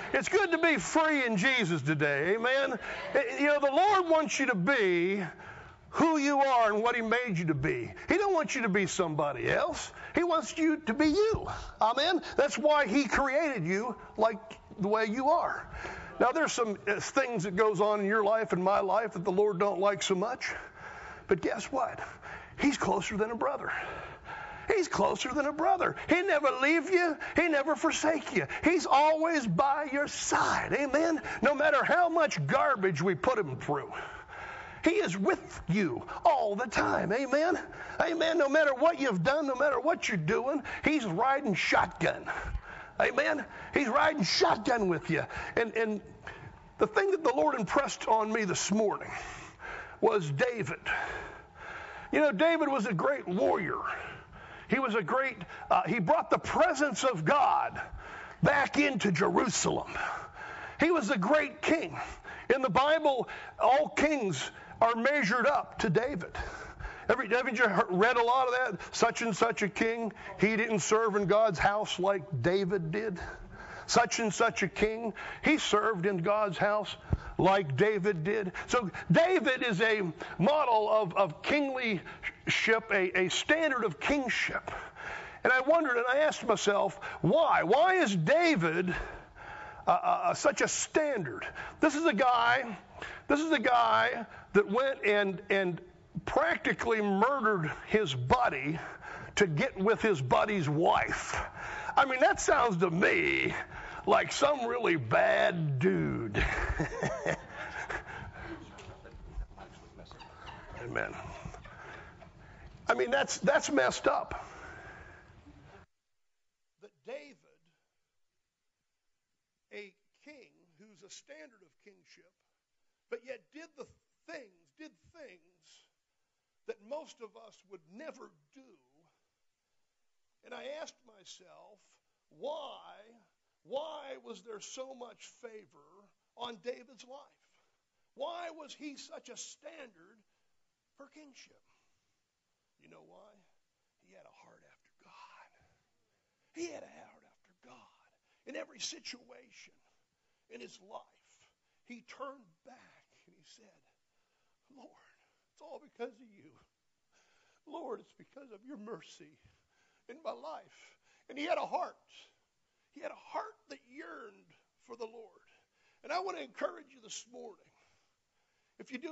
It's good to be free in Jesus today. Amen. You know, the Lord wants you to be who you are and what He made you to be. He don't want you to be somebody else. He wants you to be you. Amen. That's why He created you like the way you are. Now, there's some things that goes on in your life and my life that the Lord don't like so much. But guess what? He's closer than a brother. He's closer than a brother. He never leave you. He never forsake you. He's always by your side. Amen? No matter how much garbage we put Him through, He is with you all the time. Amen? Amen. No matter what you've done, no matter what you're doing, He's riding shotgun. Amen? He's riding shotgun with you. And the thing that the Lord impressed on me this morning was David. You know, David was a great warrior. He was a great, he brought the presence of God back into Jerusalem. He was a great king. In the Bible, all kings are measured up to David. Haven't you read a lot of that? Such and such a king, he didn't serve in God's house like David did. Such and such a king, he served in God's house like David did. So David is a model of kinglyship, a standard of kingship. And I wondered, and I asked myself, why? Why is David such a standard? This is a guy that went and practically murdered his buddy to get with his buddy's wife. I mean, that sounds to me like some really bad dude. Amen. I mean, that's messed up. That David, a king who's a standard of kingship, but yet did things that most of us would never do. And I asked myself, why was there so much favor on David's life? Why was he such a standard for kingship? You know why? He had a heart after God. He had a heart after God. In every situation in his life, he turned back and he said, Lord, it's all because of you. Lord, it's because of your mercy in my life. And he had a heart. He had a heart that yearned for the Lord. And I want to encourage you this morning. If you don't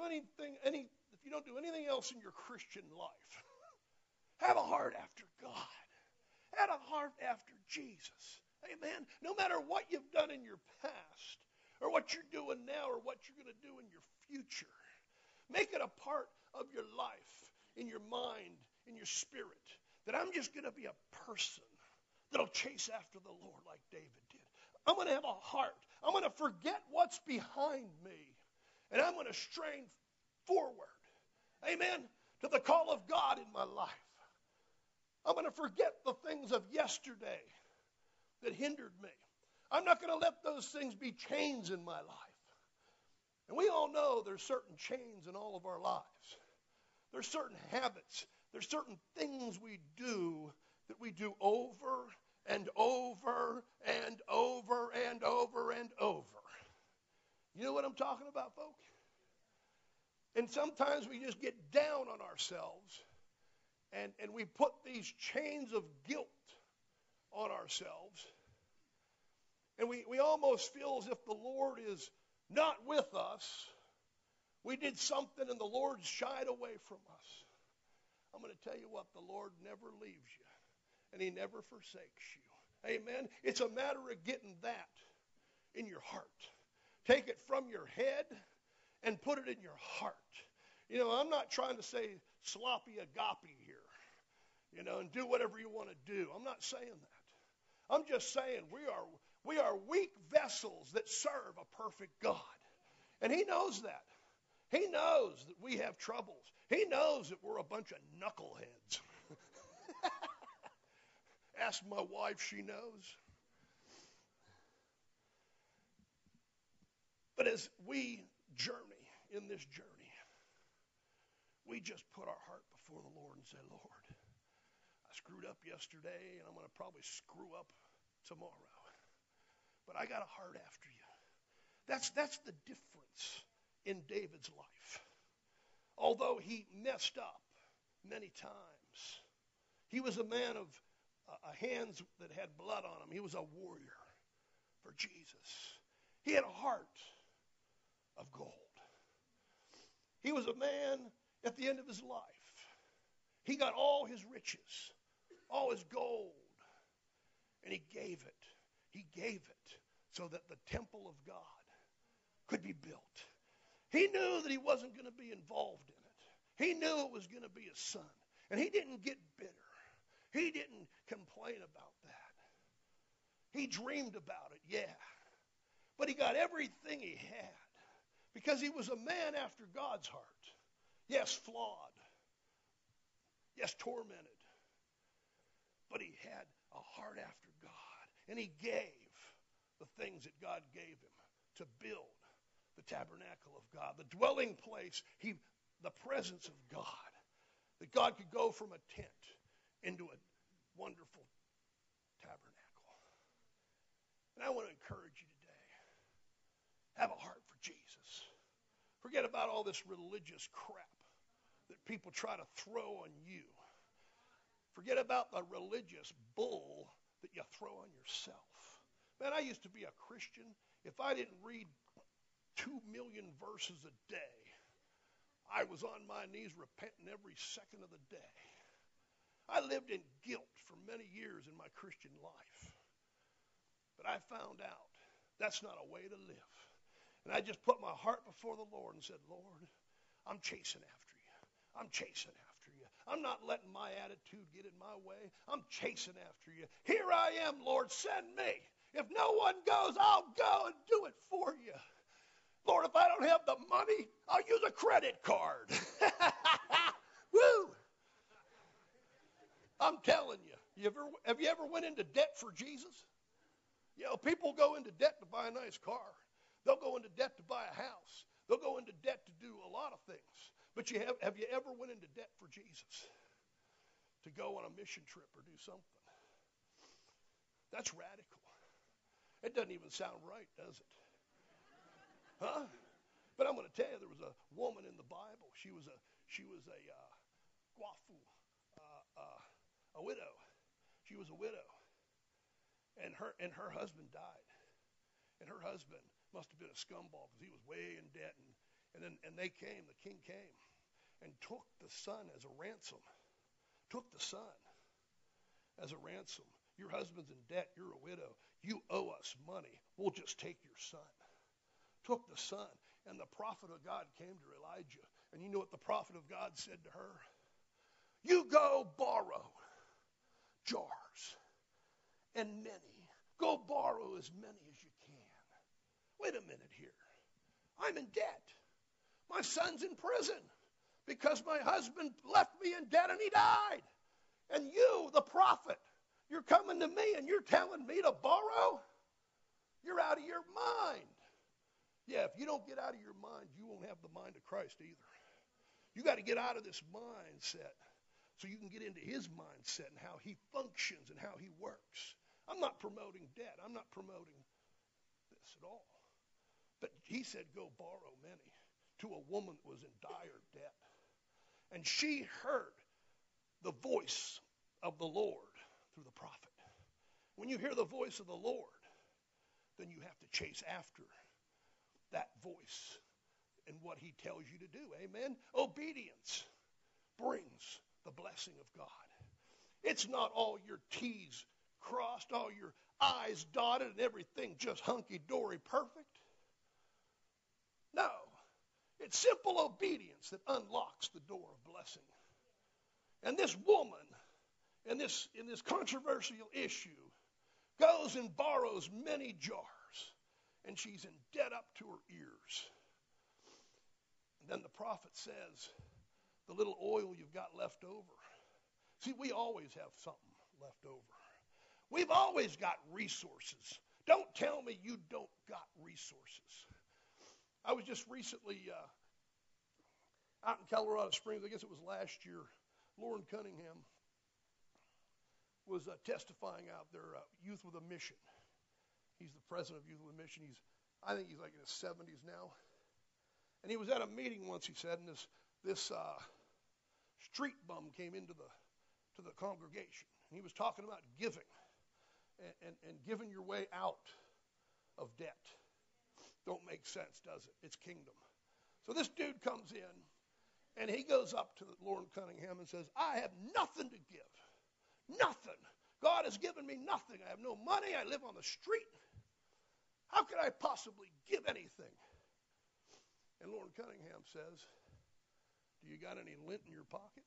do anything else in your Christian life, have a heart after God. Have a heart after Jesus. Amen. No matter what you've done in your past, or what you're doing now, or what you're going to do in your future, make it a part of your life, in your mind, in your spirit, that I'm just going to be a person that'll chase after the Lord like David did. I'm going to have a heart. I'm going to forget what's behind me, and I'm going to strain forward, amen, to the call of God in my life. I'm going to forget the things of yesterday that hindered me. I'm not going to let those things be chains in my life. And we all know there's certain chains in all of our lives. There's certain habits. There's certain things we do that we do over and over and over and over and over. You know what I'm talking about, folks? And sometimes we just get down on ourselves and we put these chains of guilt on ourselves. And we almost feel as if the Lord is not with us. We did something and the Lord shied away from us. I'm going to tell you what, the Lord never leaves you, and He never forsakes you. Amen? It's a matter of getting that in your heart. Take it from your head and put it in your heart. You know, I'm not trying to say sloppy agape here, and do whatever you want to do. I'm not saying that. I'm just saying we are weak vessels that serve a perfect God. And He knows that. He knows that we have troubles. He knows that we're a bunch of knuckleheads. Ask my wife, she knows. But as we journey in this journey, we just put our heart before the Lord and say, Lord, I screwed up yesterday, and I'm going to probably screw up tomorrow. but I got a heart after you. That's the difference in David's life. Although he messed up many times, he was a man of hands that had blood on him. He was a warrior for Jesus. He had a heart of gold. He was a man at the end of his life. He got all his riches, all his gold, and he gave it. He gave it so that the temple of God could be built. He knew that he wasn't going to be involved in it. He knew it was going to be his son. And he didn't get bitter. He didn't complain about that. He dreamed about it, yeah. But he got everything he had because he was a man after God's heart. Yes, flawed. Yes, tormented. But he had a heart after God. And he gave the things that God gave him to build the tabernacle of God, the dwelling place, the presence of God, that God could go from a tent into a wonderful tabernacle. And I want to encourage you today, have a heart for Jesus. Forget about all this religious crap that people try to throw on you. Forget about the religious bull that you throw on yourself. Man, I used to be a Christian. If I didn't read 2 million verses a day, I was on my knees repenting every second of the day. I lived in guilt for many years in my Christian life. But I found out that's not a way to live. And I just put my heart before the Lord and said, Lord, I'm chasing after you. I'm chasing after you. I'm not letting my attitude get in my way. I'm chasing after you. Here I am, Lord, send me. If no one goes, I'll go and do it for you. Lord, if I don't have the money, I'll use a credit card. Woo! I'm telling you, have you ever went into debt for Jesus? You know, people go into debt to buy a nice car. They'll go into debt to buy a house. They'll go into debt to do a lot of things. But have you ever went into debt for Jesus? To go on a mission trip or do something? That's radical. It doesn't even sound right, does it? Huh? But I'm going to tell you, there was a woman in the Bible. She was a guafu, a widow. She was a widow, and her husband died, and her husband must have been a scumball because he was way in debt, and the king came, and took the son as a ransom. Took the son as a ransom. Your husband's in debt. You're a widow. You owe us money. We'll just take your son. Took the son, and the prophet of God came to Elijah. And you know what the prophet of God said to her? You go borrow jars and many. Go borrow as many as you can. Wait a minute here. I'm in debt. My son's in prison because my husband left me in debt and he died. And you, the prophet, you're coming to me and you're telling me to borrow? You're out of your mind. Yeah, if you don't get out of your mind, you won't have the mind of Christ either. You got to get out of this mindset so you can get into his mindset and how he functions and how he works. I'm not promoting debt. I'm not promoting this at all. But he said, go borrow many, to a woman that was in dire debt. And she heard the voice of the Lord through the prophet. When you hear the voice of the Lord, then you have to chase after that voice and what he tells you to do. Amen? Obedience brings the blessing of God. It's not all your T's crossed, all your I's dotted, and everything just hunky-dory perfect. No. It's simple obedience that unlocks the door of blessing. And this woman, in this controversial issue, goes and borrows many jars. And she's in debt up to her ears. And then the prophet says, the little oil you've got left over. See, we always have something left over. We've always got resources. Don't tell me you don't got resources. I was just recently out in Colorado Springs. I guess it was last year. Lauren Cunningham was testifying out there, Youth with a Mission. He's the president of Youth with Mission. I think he's like in his 70s now. And he was at a meeting once, he said, and this street bum came into the congregation. And he was talking about giving and giving your way out of debt. Don't make sense, does it? It's kingdom. So this dude comes in, and he goes up to Loren Cunningham and says, I have nothing to give. Nothing. God has given me nothing. I have no money. I live on the street. How could I possibly give anything? And Loren Cunningham says, do you got any lint in your pocket?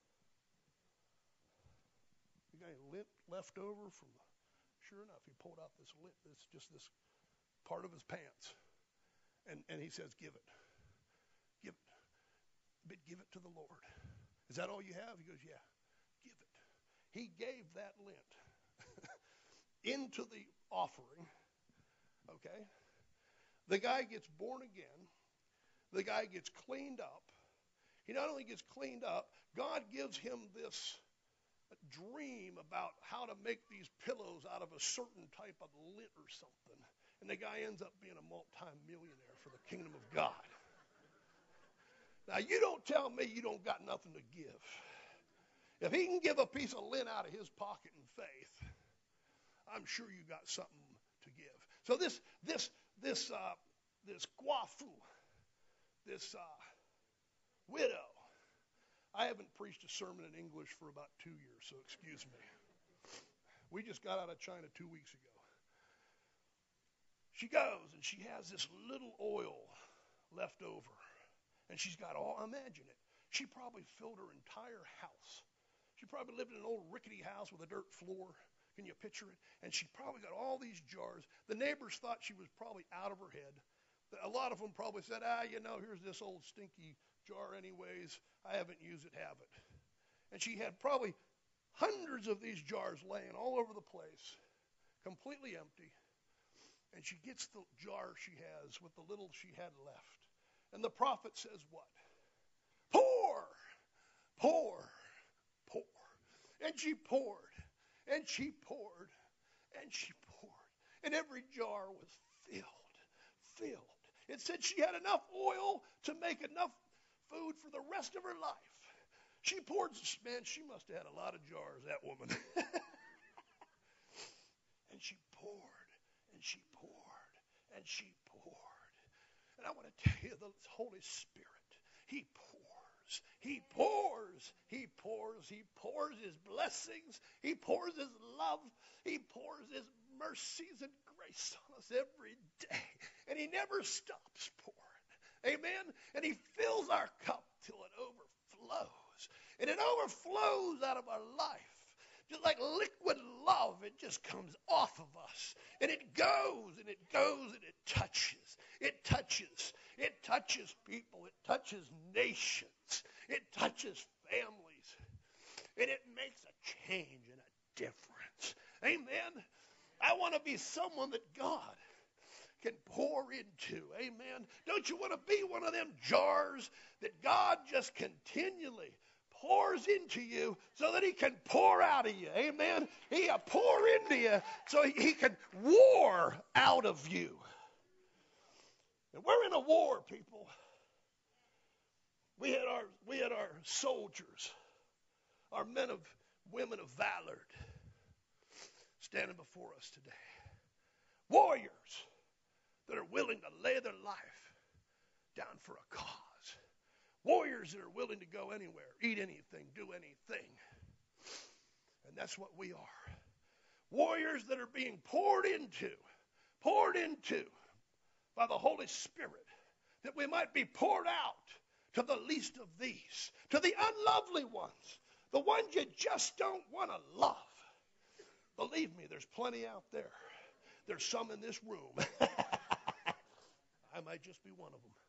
You got any lint left over from the... Sure enough, he pulled out this lint. It's just this part of his pants. And he says, give it. Give it. But give it to the Lord. Is that all you have? He goes, yeah. Give it. He gave that lint into the offering. Okay? The guy gets born again. The guy gets cleaned up. He not only gets cleaned up, God gives him this dream about how to make these pillows out of a certain type of lint or something. And the guy ends up being a multi-millionaire for the kingdom of God. Now, you don't tell me you don't got nothing to give. If he can give a piece of lint out of his pocket in faith, I'm sure you got something to give. So this guafu, this widow, I haven't preached a sermon in English for about 2 years, so excuse me. We just got out of China 2 weeks ago. She goes and she has this little oil left over. And she's got imagine it. She probably filled her entire house. She probably lived in an old rickety house with a dirt floor. Can you picture it? And she probably got all these jars. The neighbors thought she was probably out of her head. A lot of them probably said, here's this old stinky jar anyways. I haven't used it, have it. And she had probably hundreds of these jars laying all over the place, completely empty. And she gets the jar she has with the little she had left. And the prophet says what? Pour, pour, pour. And she poured, and she poured, and she poured. And every jar was filled. It said she had enough oil to make enough food for the rest of her life. She poured, man, she must have had a lot of jars, that woman. And she poured, and she poured, and she poured. And I want to tell you, the Holy Spirit, He pours, He pours, He pours, He pours His blessings, He pours His love, He pours His mercies and grace on us every day. And He never stops pouring. Amen? And He fills our cup till it overflows. And it overflows out of our life. Just like liquid love, it just comes off of us. And it goes, and it goes, and it touches. It touches. It touches people. It touches nations. It touches families. And it makes a change and a difference. Amen? I want to be someone that God can pour into. Amen? Don't you want to be one of them jars that God just continually pours into you so that He can pour out of you? Amen? He'll pour into you so He can war out of you. And we're in a war, people. We had our soldiers, our women of valor standing before us today. Warriors that are willing to lay their life down for a cause. Warriors that are willing to go anywhere, eat anything, do anything. And that's what we are. Warriors that are being poured into by the Holy Spirit, that we might be poured out to the least of these, to the unlovely ones, the ones you just don't want to love. Believe me, there's plenty out there. There's some in this room. I might just be one of them.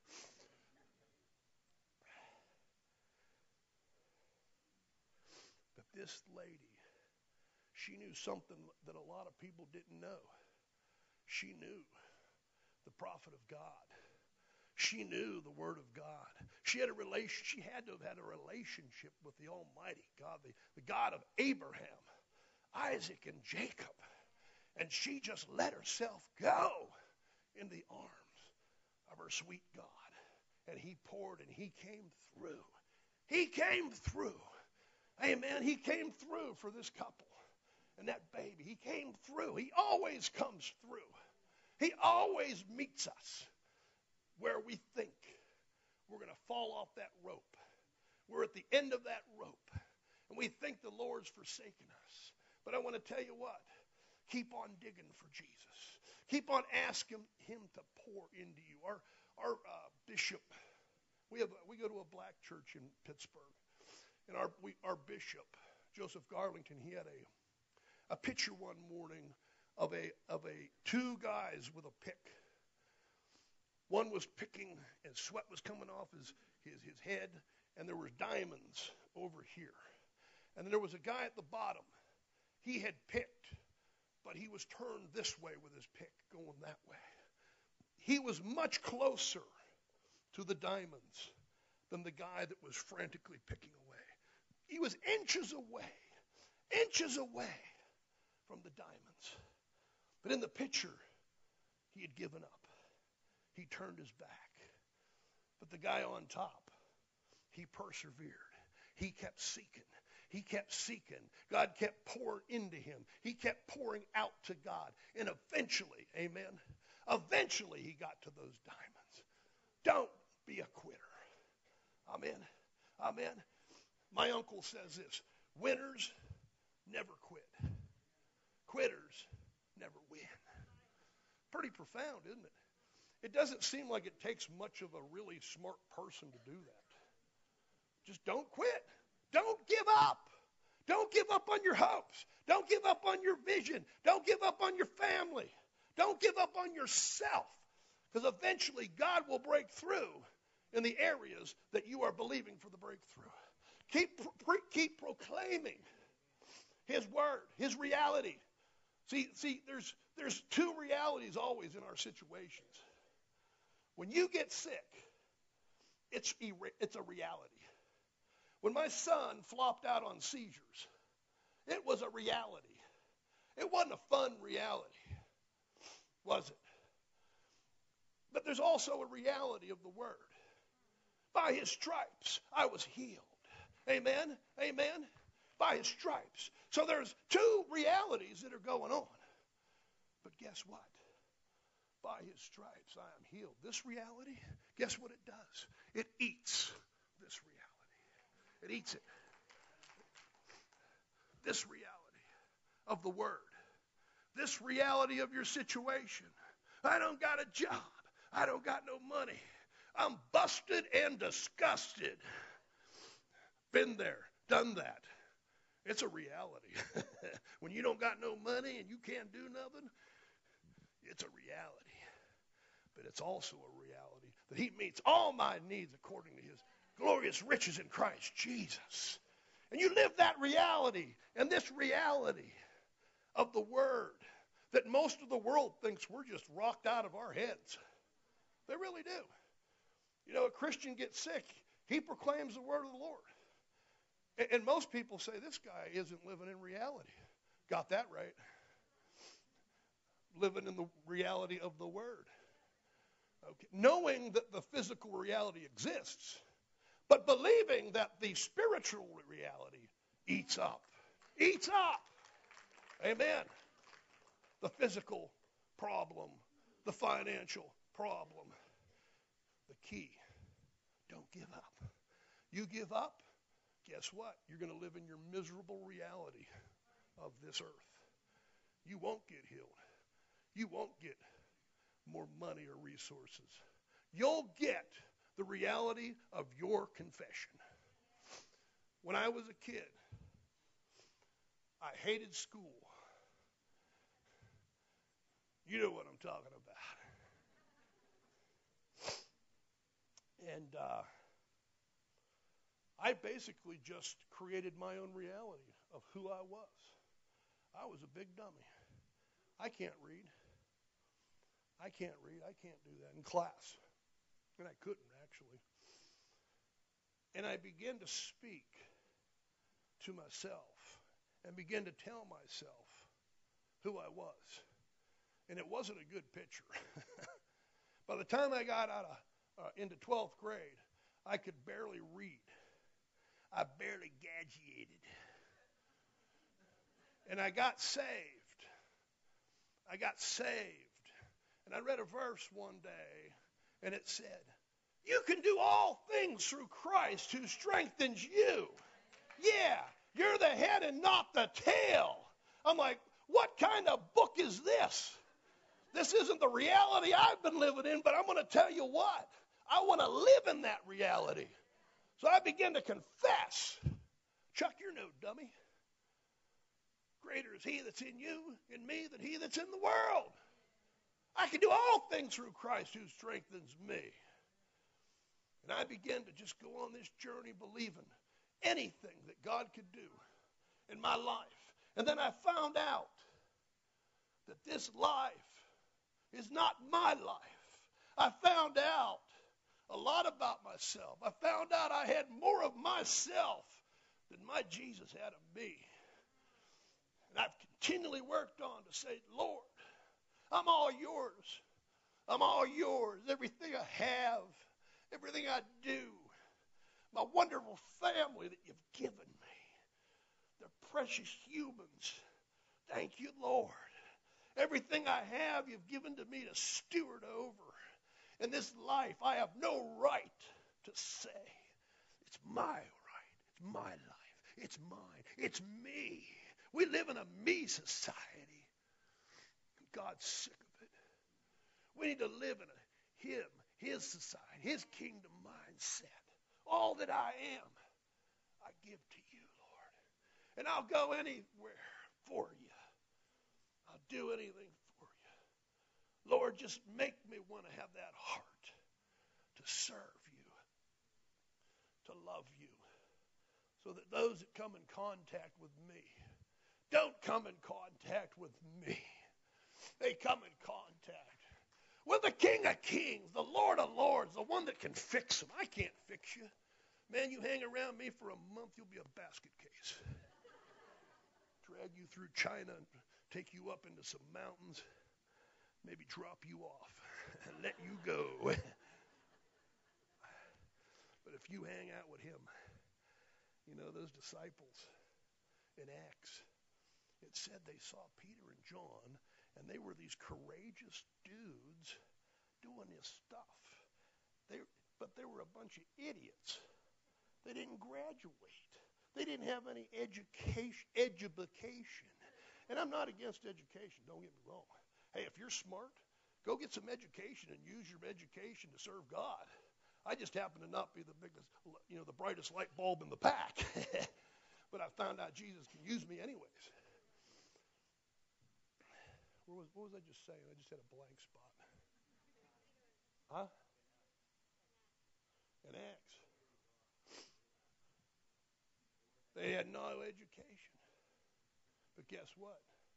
But this lady, she knew something that a lot of people didn't know. She knew the prophet of God. She knew the Word of God. She had to have had a relationship with the Almighty God, the God of Abraham, Isaac, and Jacob. And she just let herself go in the arms of her sweet God. And he poured and he came through. He came through. Amen. He came through for this couple and that baby. He came through. He always comes through. He always meets us where we think we're going to fall off that rope. We're at the end of that rope. And we think the Lord's forsaken us. But I want to tell you what. Keep on digging for Jesus. Keep on asking him to pour into you. Our bishop, we go to a black church in Pittsburgh. And our bishop, Joseph Garlington, he had a picture one morning of two guys with a pick. One was picking, and sweat was coming off his head, and there were diamonds over here. And then there was a guy at the bottom. He had picked, but he was turned this way with his pick, going that way. He was much closer to the diamonds than the guy that was frantically picking away. He was inches away from the diamonds. But in the picture, he had given up. He turned his back. But the guy on top, he persevered. He kept seeking. He kept seeking. God kept pouring into him. He kept pouring out to God. And eventually, amen, eventually he got to those diamonds. Don't be a quitter. Amen. Amen. My uncle says this, winners never quit. Quitters never win. Pretty profound, isn't it? It doesn't seem like it takes much of a really smart person to do that. Just don't quit. Don't give up. Don't give up on your hopes. Don't give up on your vision. Don't give up on your family. Don't give up on yourself. Because eventually God will break through in the areas that you are believing for the breakthrough. Keep proclaiming his word, his reality. See, there's two realities always in our situations. When you get sick, it's a reality. When my son flopped out on seizures, it was a reality. It wasn't a fun reality, was it? But there's also a reality of the word. By his stripes, I was healed. Amen? Amen? By his stripes. So there's two realities that are going on. But guess what? By his stripes, I am healed. This reality, guess what it does? It eats this reality. It eats it. This reality of the word. This reality of your situation. I don't got a job. I don't got no money. I'm busted and disgusted. Been there, done that. It's a reality. When you don't got no money and you can't do nothing, it's a reality. But it's also a reality that he meets all my needs according to his glorious riches in Christ Jesus. And you live that reality, and this reality of the word that most of the world thinks we're just rocked out of our heads. They really do. You know, a Christian gets sick, he proclaims the word of the Lord. And most people say, this guy isn't living in reality. Got that right. Living in the reality of the word. Okay. Knowing that the physical reality exists, but believing that the spiritual reality eats up. Eats up. Amen. The physical problem, the financial problem. The key, don't give up. You give up, guess what? You're going to live in your miserable reality of this earth. You won't get healed. You won't get more money or resources. You'll get the reality of your confession. When I was a kid, I hated school. You know what I'm talking about. And I basically just created my own reality of who I was. I was a big dummy. I can't read. I can't do that in class. And I couldn't, actually. And I began to speak to myself and began to tell myself who I was. And it wasn't a good picture. By the time I got out of into 12th grade, I could barely read. I barely graduated. And I got saved. And I read a verse one day, and it said, you can do all things through Christ who strengthens you. Yeah, you're the head and not the tail. I'm like, what kind of book is this? This isn't the reality I've been living in, but I'm going to tell you what. I want to live in that reality. So I began to confess. Chuck your note, dummy. Greater is he that's in you, in me, than he that's in the world. I can do all things through Christ who strengthens me. And I began to just go on this journey believing anything that God could do in my life. And then I found out that this life is not my life. I found out a lot about myself. I found out I had more of myself than my Jesus had of me. And I've continually worked on to say, Lord, I'm all yours. I'm all yours. Everything I have, everything I do, my wonderful family that you've given me. They're precious humans. Thank you, Lord. Everything I have, you've given to me to steward over. In this life, I have no right to say, it's my right, it's my life, it's mine, it's me. We live in a me society. God's sick of it. We need to live in his society, his kingdom mindset. All that I am, I give to you, Lord. And I'll go anywhere for you. I'll do anything for you. Lord, just make me want to have that heart to serve you, to love you, so that those that come in contact with me don't come in contact with me. They come in contact with the King of Kings, the Lord of Lords, the one that can fix them. I can't fix you. Man, you hang around me for a month, you'll be a basket case. Drag you through China and take you up into some mountains, maybe drop you off and let you go. But if you hang out with him, you know, those disciples in Acts, it said they saw Peter and John, and they were these courageous dudes doing this stuff. But they were a bunch of idiots. They didn't graduate. They didn't have any education. And I'm not against education, don't get me wrong. Hey, if you're smart, go get some education and use your education to serve God. I just happen to not be the biggest, the brightest light bulb in the pack. But I found out Jesus can use me anyways. What was I just saying? I just had a blank spot. Huh? In Acts. They had no education. But guess what?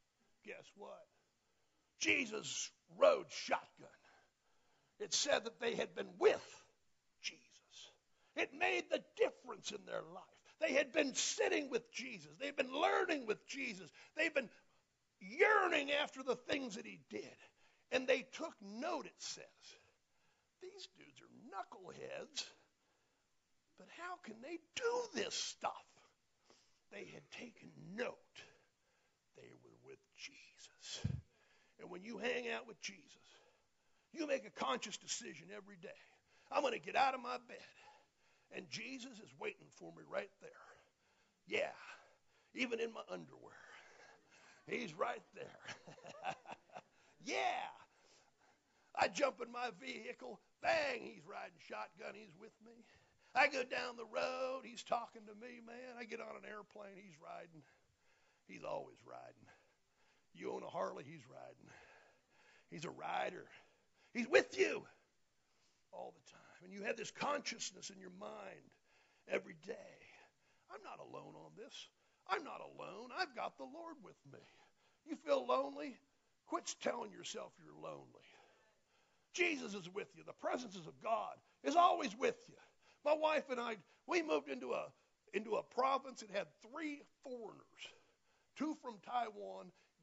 Jesus rode shotgun. It said that they had been with Jesus. It made the difference in their life. They had been sitting with Jesus. They've been learning with Jesus. They've been yearning after the things that he did. And they took note, it says. These dudes are knuckleheads, but how can they do this stuff? They had taken note. They were with Jesus. And when you hang out with Jesus, you make a conscious decision every day. I'm going to get out of my bed, and Jesus is waiting for me right there. Yeah, even in my underwear. He's right there. Yeah. I jump in my vehicle. Bang, he's riding shotgun. He's with me. I go down the road. He's talking to me, man. I get on an airplane. He's riding. He's always riding. You own a Harley, he's riding. He's a rider. He's with you all the time. And you have this consciousness in your mind every day. I'm not alone on this. I'm not alone. I've got the Lord with me. You feel lonely? Quit telling yourself you're lonely. Jesus is with you. The presence of God is always with you. My wife and I, we moved into a province that had 3 foreigners, 2 from Taiwan,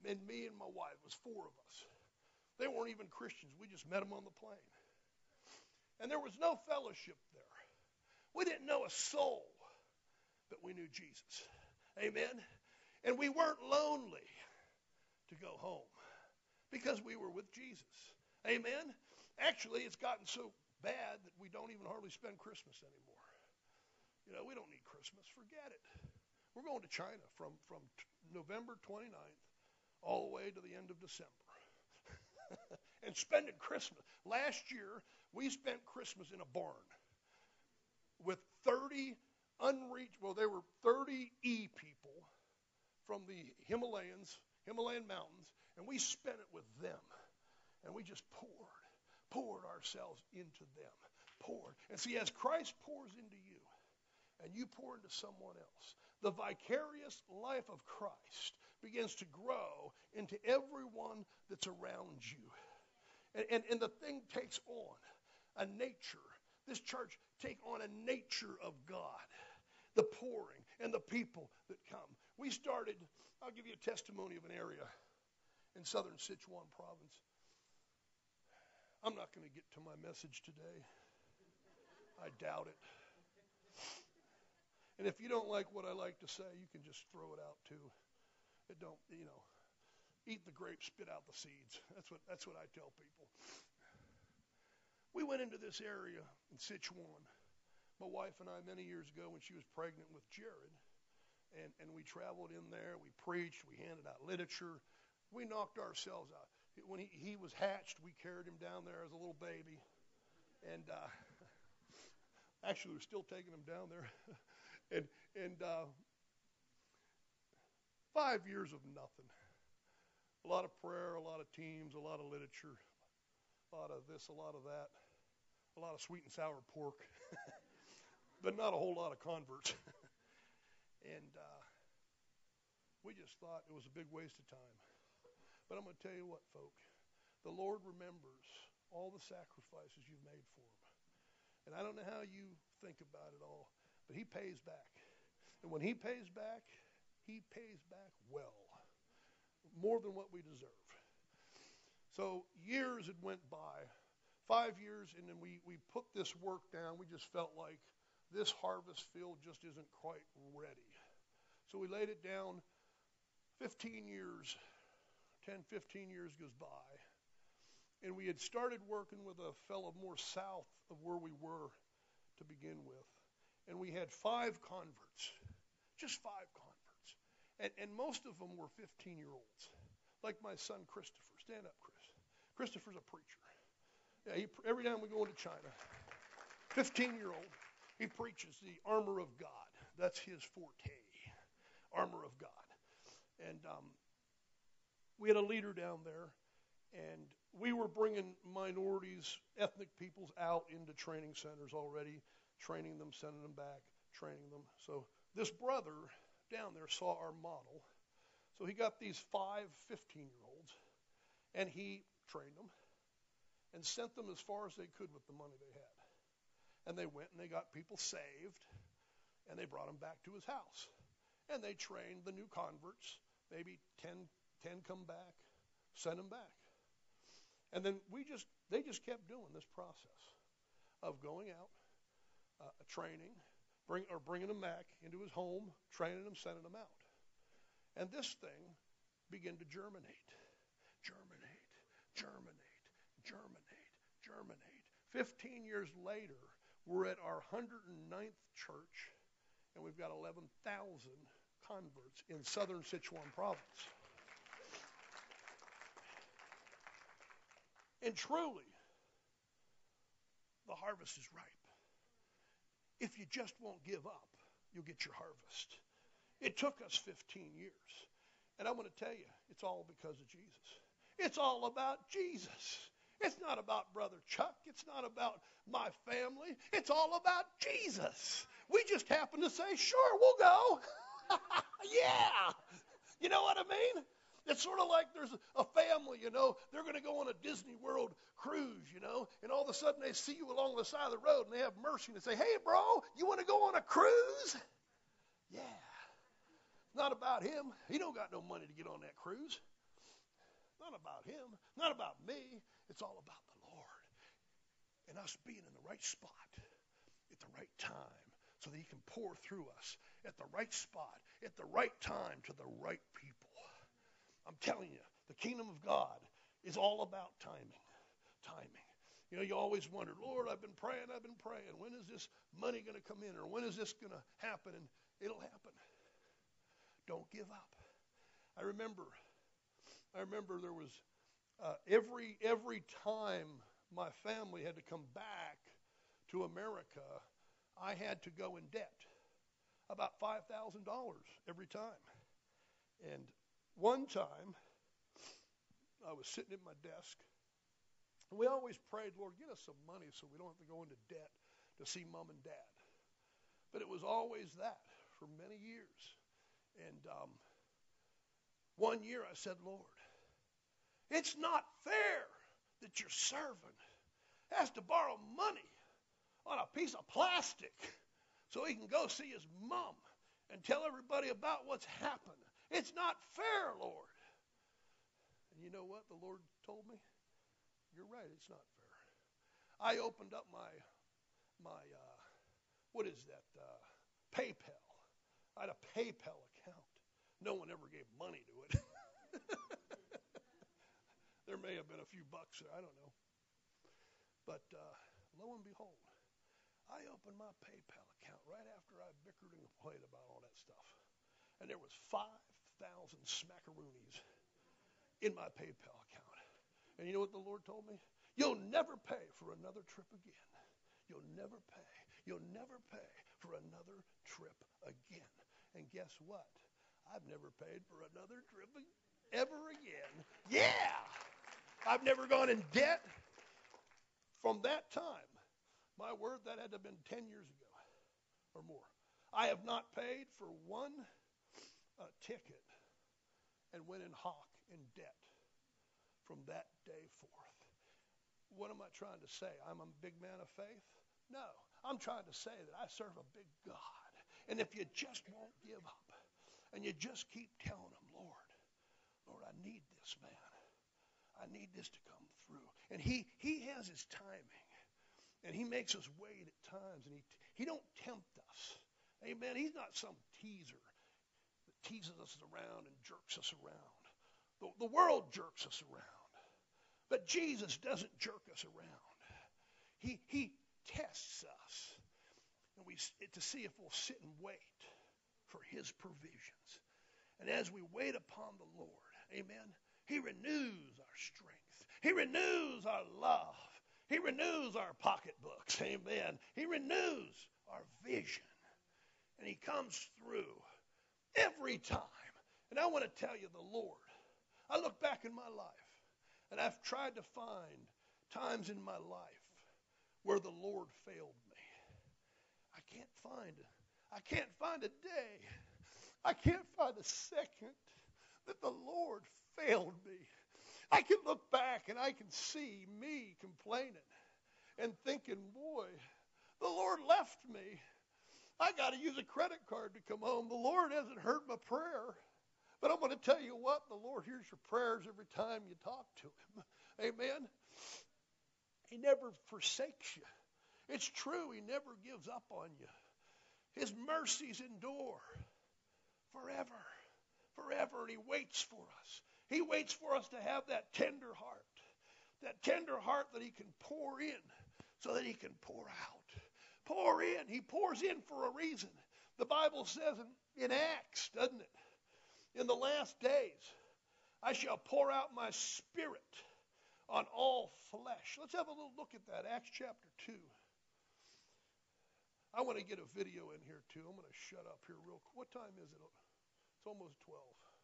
and me and my wife. It was 4 of us. They weren't even Christians. We just met them on the plane. And there was no fellowship there. We didn't know a soul, but we knew Jesus. Amen? And we weren't lonely to go home because we were with Jesus. Amen? Actually, it's gotten so bad that we don't even hardly spend Christmas anymore. You know, we don't need Christmas. Forget it. We're going to China from November 29th all the way to the end of December. And spending Christmas. Last year, we spent Christmas in a barn with 30 there were 30 people from the Himalayan mountains, and we spent it with them. And we just poured ourselves into them. Poured. And see, as Christ pours into you, and you pour into someone else, the vicarious life of Christ begins to grow into everyone that's around you. And the thing takes on a nature. This church take on a nature of God. The pouring and the people that come. We started, I'll give you a testimony of an area in southern Sichuan province. I'm not going to get to my message today. I doubt it. And if you don't like what I like to say, you can just throw it out too. It don't, eat the grapes, spit out the seeds. That's what I tell people. We went into this area in Sichuan, my wife and I, many years ago when she was pregnant with Jared, and we traveled in there. We preached. We handed out literature. We knocked ourselves out. When he was hatched, we carried him down there as a little baby, and actually we're still taking him down there. and 5 years of nothing. A lot of prayer, a lot of teams, a lot of literature, a lot of this, a lot of that, a lot of sweet and sour pork, but not a whole lot of converts. And we just thought it was a big waste of time. But I'm going to tell you what, folk, the Lord remembers all the sacrifices you've made for him. And I don't know how you think about it all, but he pays back. And when he pays back well. More than what we deserve. So years had went by, 5 years, and then we put this work down. We just felt like this harvest field just isn't quite ready. So we laid it down. 15 years goes by. And we had started working with a fellow more south of where we were to begin with. And we had 5 converts, just 5 converts. And most of them were 15-year-olds, like my son Christopher. Stand up, Chris. Christopher's a preacher. Yeah, every time we go into China, 15-year-old, he preaches the armor of God. That's his forte, armor of God. And we had a leader down there, and we were bringing minorities, ethnic peoples out into training centers already, training them, sending them back, training them. So this brother down there saw our model. So he got these 5 15-year-olds, and he trained them and sent them as far as they could with the money they had. And they went and they got people saved, and they brought them back to his house. And they trained the new converts, maybe 10 come back, send them back. And then they just kept doing this process of going out, training, bringing them back into his home, training them, sending them out. And this thing began to germinate. 15 years later, we're at our 109th church, and we've got 11,000 converts in southern Sichuan province. And truly, the harvest is ripe. If you just won't give up, you'll get your harvest. It took us 15 years. And I'm going to tell you, it's all because of Jesus. It's all about Jesus. It's not about Brother Chuck. It's not about my family. It's all about Jesus. We just happen to say, sure, we'll go. Yeah. You know what I mean? It's sort of like there's a family, they're going to go on a Disney World cruise, and all of a sudden they see you along the side of the road and they have mercy and they say, hey, bro, you want to go on a cruise? Yeah. It's not about him. He don't got no money to get on that cruise. Not about him, not about me. It's all about the Lord and us being in the right spot at the right time so that he can pour through us at the right spot, at the right time to the right people. I'm telling you, the kingdom of God is all about timing. Timing. You know, you always wonder, Lord, I've been praying. When is this money going to come in? Or when is this going to happen? And it'll happen. Don't give up. I remember there was every time my family had to come back to America, I had to go in debt. About $5,000 every time. And one time, I was sitting at my desk. And we always prayed, Lord, get us some money so we don't have to go into debt to see mom and dad. But it was always that for many years. And one year I said, Lord, it's not fair that your servant has to borrow money on a piece of plastic so he can go see his mom and tell everybody about what's happened. It's not fair, Lord. And you know what the Lord told me? You're right, it's not fair. I opened up my what is that, PayPal. I had a PayPal account. No one ever gave money to it. There may have been a few bucks there, I don't know. But lo and behold, I opened my PayPal account right after I bickered and complained about all that stuff. And there was 5,000 smackaroonies in my PayPal account. And you know what the Lord told me? You'll never pay for another trip again. You'll never pay. You'll never pay for another trip again. And guess what? I've never paid for another trip ever again. Yeah! I've never gone in debt from that time. My word, that had to have been 10 years ago or more. I have not paid for one ticket and went in hock in debt from that day forth. What am I trying to say? I'm a big man of faith? No. I'm trying to say that I serve a big God. And if you just won't give up and you just keep telling him, Lord, I need this, man. I need this to come through. And he has his timing. And he makes us wait at times. And he don't tempt us. Amen. He's not some teaser that teases us around and jerks us around. The world jerks us around. But Jesus doesn't jerk us around. He tests us and to see if we'll sit and wait for his provisions. And as we wait upon the Lord, amen, he renews our strength. He renews our love. He renews our pocketbooks, amen. He renews our vision. And he comes through every time. And I want to tell you, the Lord, I look back in my life, and I've tried to find times in my life where the Lord failed me. I can't find a day. I can't find a second that the Lord failed me. I can look back and I can see me complaining and thinking, boy, the Lord left me. I got to use a credit card to come home. The Lord hasn't heard my prayer. But I'm going to tell you what, the Lord hears your prayers every time you talk to him. Amen? He never forsakes you. It's true, he never gives up on you. His mercies endure forever, forever, and he waits for us. He waits for us to have that tender heart that he can pour in so that he can pour out. Pour in. He pours in for a reason. The Bible says in Acts, doesn't it? In the last days, I shall pour out my spirit on all flesh. Let's have a little look at that. Acts chapter 2. I want to get a video in here too. I'm going to shut up here real quick. What time is it? It's almost 12.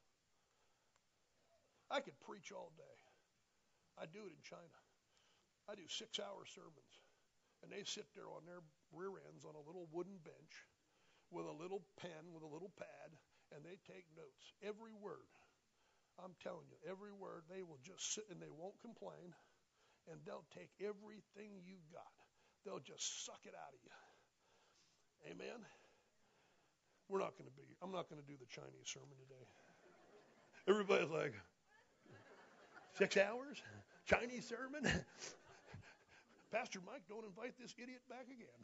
I could preach all day. I do it in China. I do 6-hour sermons. And they sit there on their rear ends on a little wooden bench with a little pen, with a little pad, and they take notes. Every word. I'm telling you, every word. They will just sit and they won't complain. And they'll take everything you got. They'll just suck it out of you. Amen? I'm not going to do the Chinese sermon today. Everybody's like, 6 hours? Chinese sermon? Pastor Mike, don't invite this idiot back again.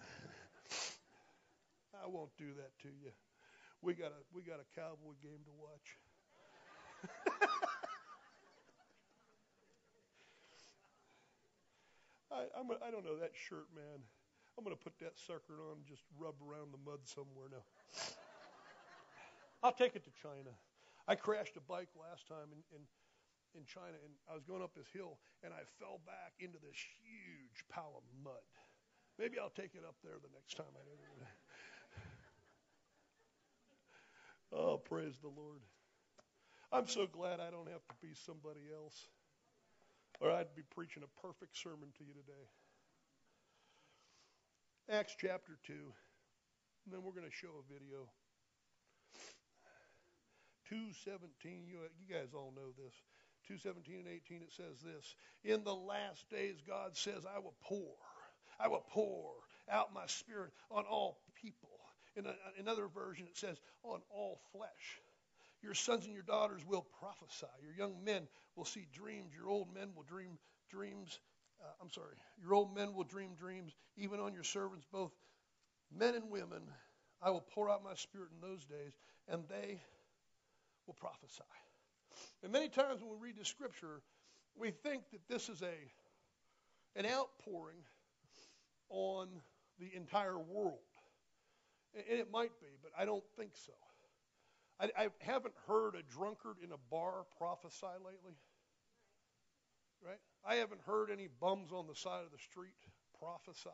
I won't do that to you. We got a Cowboy game to watch. I don't know that shirt, man. I'm going to put that sucker on and just rub around the mud somewhere now. I'll take it to China. I crashed a bike last time in China, and I was going up this hill, and I fell back into this huge pile of mud. Maybe I'll take it up there the next time I do it. Oh, praise the Lord. I'm so glad I don't have to be somebody else, or I'd be preaching a perfect sermon to you today. Acts chapter 2, and then we're going to show a video. 2:17, you guys all know this. 2:17 and 18, it says this. In the last days, God says, I will pour out my spirit on all people. In another version, it says, on all flesh. Your sons and your daughters will prophesy. Your young men will see dreams. Your old men will dream dreams. Your old men will dream dreams. Even on your servants, both men and women, I will pour out my spirit in those days, and they will prophesy. And many times when we read the scripture, we think that this is an outpouring on the entire world. And it might be, but I don't think so. I haven't heard a drunkard in a bar prophesy lately. Right? I haven't heard any bums on the side of the street prophesy.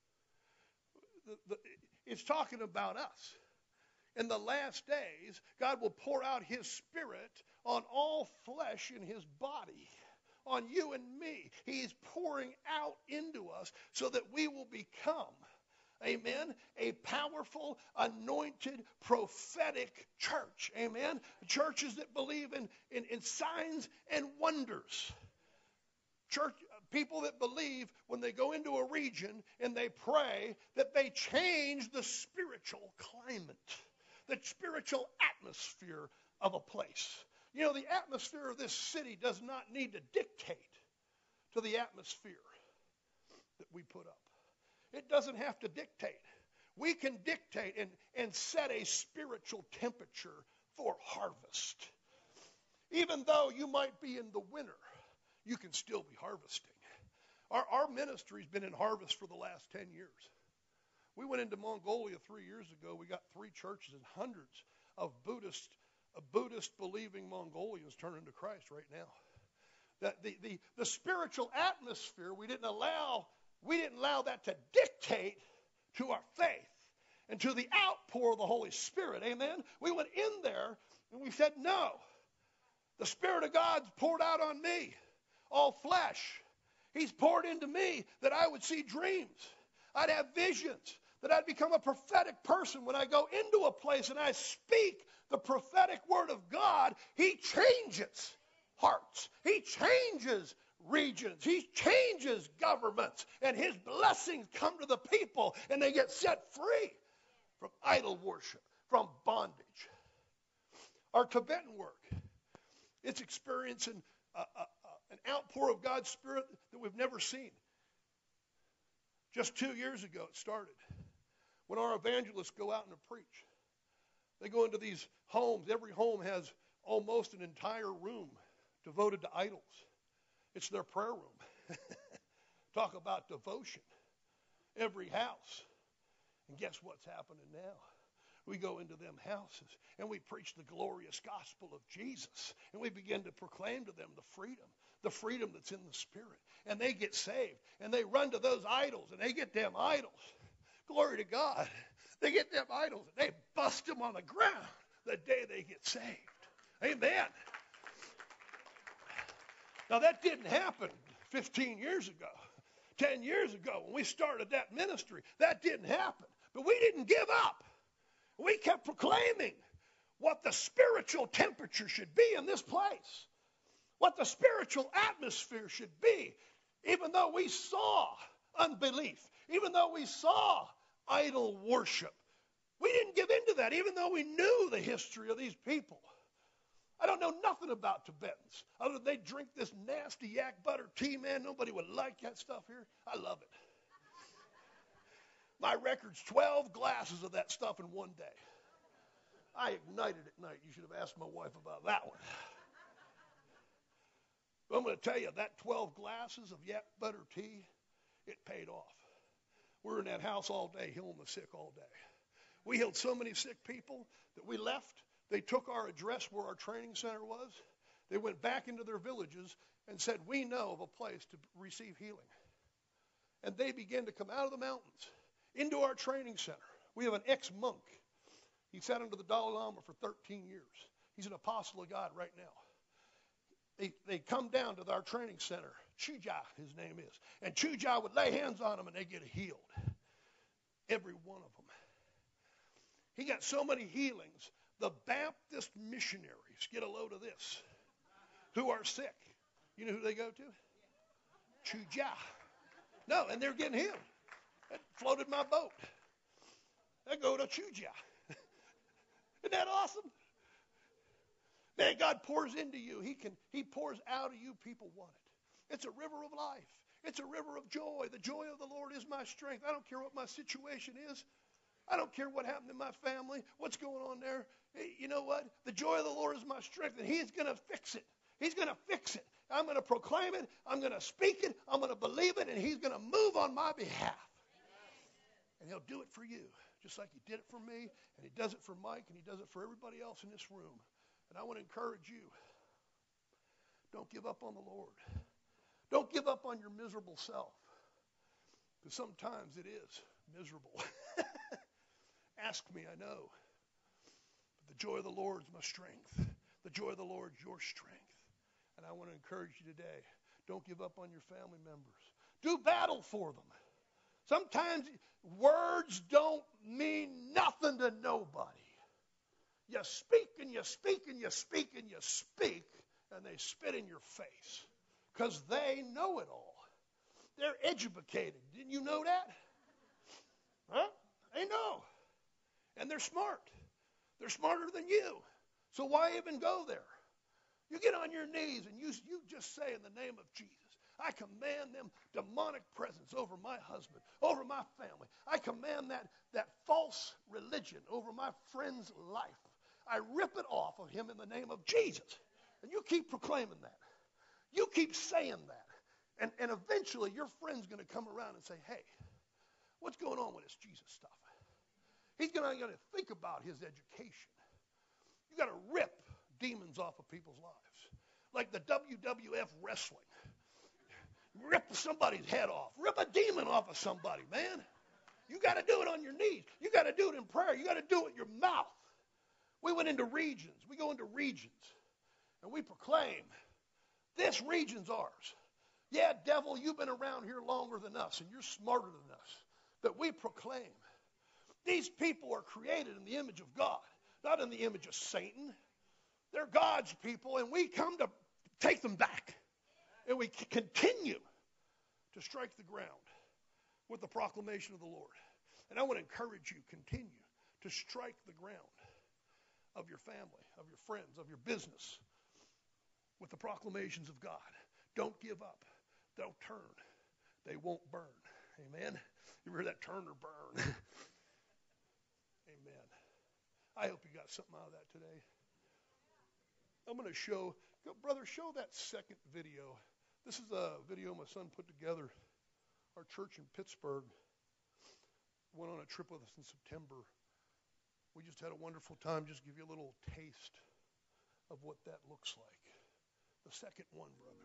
It's talking about us. In the last days, God will pour out his spirit on all flesh in his body, on you and me. He's pouring out into us so that we will become, amen, a powerful, anointed, prophetic church. Amen. Churches that believe in signs and wonders. Church people that believe when they go into a region and they pray that they change the spiritual climate, the spiritual atmosphere of a place. You know, the atmosphere of this city does not need to dictate to the atmosphere that we put up. It doesn't have to dictate. We can dictate and set a spiritual temperature for harvest. Even though you might be in the winter, you can still be harvesting. Our ministry's been in harvest for the last 10 years. We went into Mongolia 3 years ago. We got 3 churches and hundreds of Buddhist believing Mongolians turning to Christ right now. That the spiritual atmosphere, we didn't allow that to dictate to our faith and to the outpour of the Holy Spirit. Amen. We went in there and we said, no, the Spirit of God's poured out on me, all flesh. He's poured into me that I would see dreams. I'd have visions, that I'd become a prophetic person. When I go into a place and I speak the prophetic word of God, he changes hearts. He changes regions. He changes governments. And his blessings come to the people and they get set free from idol worship, from bondage. Our Tibetan work, it's experiencing an outpour of God's Spirit that we've never seen. Just 2 years ago it started. When our evangelists go out and preach, they go into these homes. Every home has almost an entire room devoted to idols. It's their prayer room. Talk about devotion. Every house. And guess what's happening now? We go into them houses and we preach the glorious gospel of Jesus. And we begin to proclaim to them the freedom that's in the Spirit. And they get saved. And they run to those idols and they get them idols. Glory to God. They get them idols and they bust them on the ground the day they get saved. Amen. Now that didn't happen 15 years ago, 10 years ago when we started that ministry. That didn't happen. But we didn't give up. We kept proclaiming what the spiritual temperature should be in this place. What the spiritual atmosphere should be. Even though we saw unbelief. Even though we saw idol worship. We didn't give in to that. Even though we knew the history of these people. I don't know nothing about Tibetans. Other than they drink this nasty yak butter tea, man. Nobody would like that stuff here. I love it. My record's 12 glasses of that stuff in one day. I ignited at night. You should have asked my wife about that one. But I'm going to tell you, that 12 glasses of yak butter tea, it paid off. We were in that house all day, healing the sick all day. We healed so many sick people that we left. They took our address where our training center was. They went back into their villages and said, we know of a place to receive healing. And they began to come out of the mountains into our training center. We have an ex-monk. He sat under the Dalai Lama for 13 years. He's an apostle of God right now. They come down to our training center. Chuja, his name is. And Chuja would lay hands on them and they get healed. Every one of them. He got so many healings. The Baptist missionaries get a load of this. Who are sick. You know who they go to? Chuja. No, and they're getting healed. That floated my boat. I go to Chuja. Isn't that awesome? Man, God pours into you. He pours out of you. People want it. It's a river of life. It's a river of joy. The joy of the Lord is my strength. I don't care what my situation is. I don't care what happened in my family, what's going on there. You know what? The joy of the Lord is my strength, and He's going to fix it. He's going to fix it. I'm going to proclaim it. I'm going to speak it. I'm going to believe it, and He's going to move on my behalf. And He'll do it for you, just like He did it for me, and He does it for Mike, and He does it for everybody else in this room. And I want to encourage you, don't give up on the Lord. Don't give up on your miserable self, because sometimes it is miserable. Ask me, I know. But the joy of the Lord is my strength. The joy of the Lord is your strength. And I want to encourage you today, don't give up on your family members. Do battle for them. Sometimes words don't mean nothing to nobody. You speak and you speak and you speak and you speak, and they spit in your face because they know it all. They're educated. Didn't you know that? Huh? They know. And they're smart. They're smarter than you. So why even go there? You get on your knees and you just say in the name of Jesus, I command them demonic presence over my husband, over my family. I command that false religion over my friend's life. I rip it off of him in the name of Jesus. And you keep proclaiming that. You keep saying that. And eventually your friend's going to come around and say, hey, what's going on with this Jesus stuff? He's going to think about his education. You got to rip demons off of people's lives. Like the WWF wrestling. Rip somebody's head off. Rip a demon off of somebody, man. You got to do it on your knees. You got to do it in prayer. You got to do it with your mouth. We went into regions. We go into regions. And we proclaim, this region's ours. Yeah, devil, you've been around here longer than us, and you're smarter than us. But we proclaim, these people are created in the image of God, not in the image of Satan. They're God's people, and we come to take them back. And we continue to strike the ground with the proclamation of the Lord. And I want to encourage you, continue to strike the ground of your family, of your friends, of your business with the proclamations of God. Don't give up. They'll turn. They won't burn. Amen? You hear that turn or burn? Amen. I hope you got something out of that today. I'm going to show, brother, show that second video. This is a video my son put together. Our church in Pittsburgh went on a trip with us in September. We just had a wonderful time. Just give you a little taste of what that looks like. The second one, brother.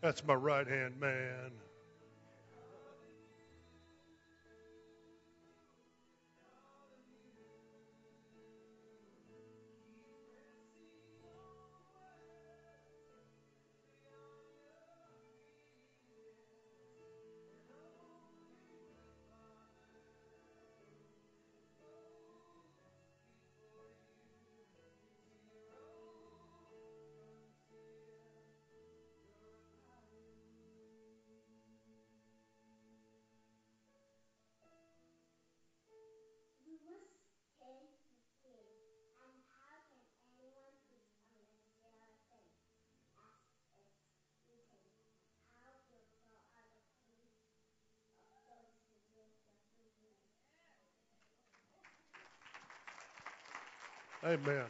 That's my right-hand man. You must take the kid. And how can anyone preach unless they are sent? As it's written, how beautiful are the feet of those who bring the good news. Amen.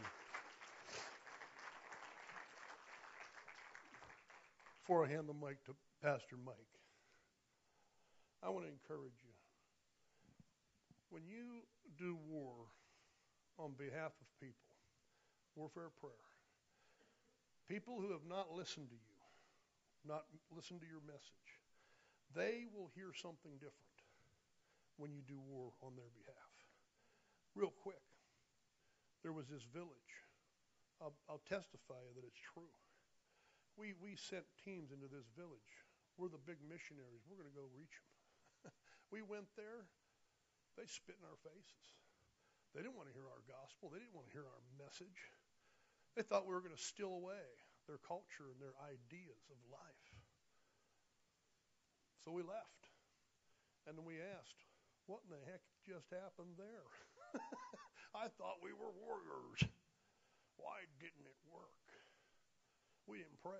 Before I hand the mic to Pastor Mike, I want to encourage you. When you do war on behalf of people, warfare prayer, people who have not listened to you, not listened to your message, they will hear something different when you do war on their behalf. Real quick, there was this village. I'll testify that it's true. We sent teams into this village. We're the big missionaries. We're going to go reach them. We went there. They spit in our faces. They didn't want to hear our gospel. They didn't want to hear our message. They thought we were going to steal away their culture and their ideas of life. So we left. And then we asked, what in the heck just happened there? I thought we were warriors. Why didn't it work? We didn't pray.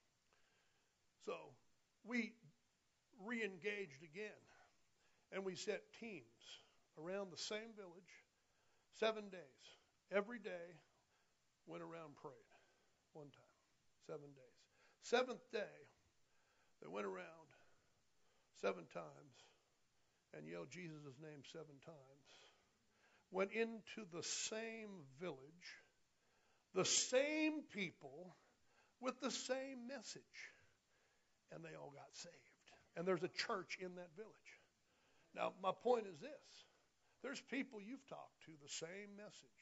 So we re-engaged again. And we set teams around the same village, 7 days. Every day, went around and prayed. One time, 7 days. Seventh day, they went around 7 times and yelled Jesus' name 7 times. Went into the same village, the same people, with the same message. And they all got saved. And there's a church in that village. Now, my point is this. There's people you've talked to, the same message.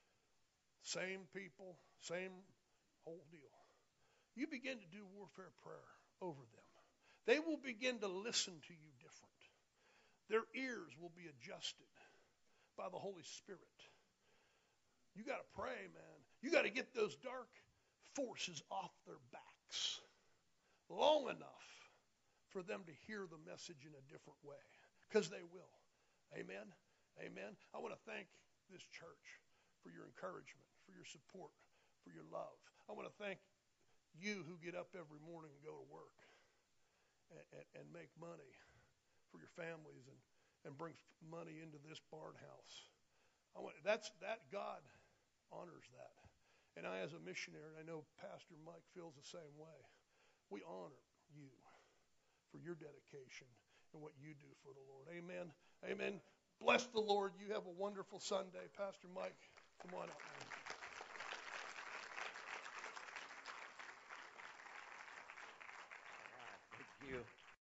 Same people, same whole deal. You begin to do warfare prayer over them. They will begin to listen to you different. Their ears will be adjusted by the Holy Spirit. You got to pray, man. You got to get those dark forces off their backs long enough for them to hear the message in a different way, because they will. Amen? Amen? I want to thank this church for your encouragement, for your support, for your love. I want to thank you who get up every morning and go to work and make money for your families and bring money into this barn house. That God honors that. And I, as a missionary, and I know Pastor Mike feels the same way, we honor you for your dedication and what you do for the Lord. Amen. Amen. Bless the Lord. You have a wonderful Sunday. Pastor Mike, come on up, man. Thank you.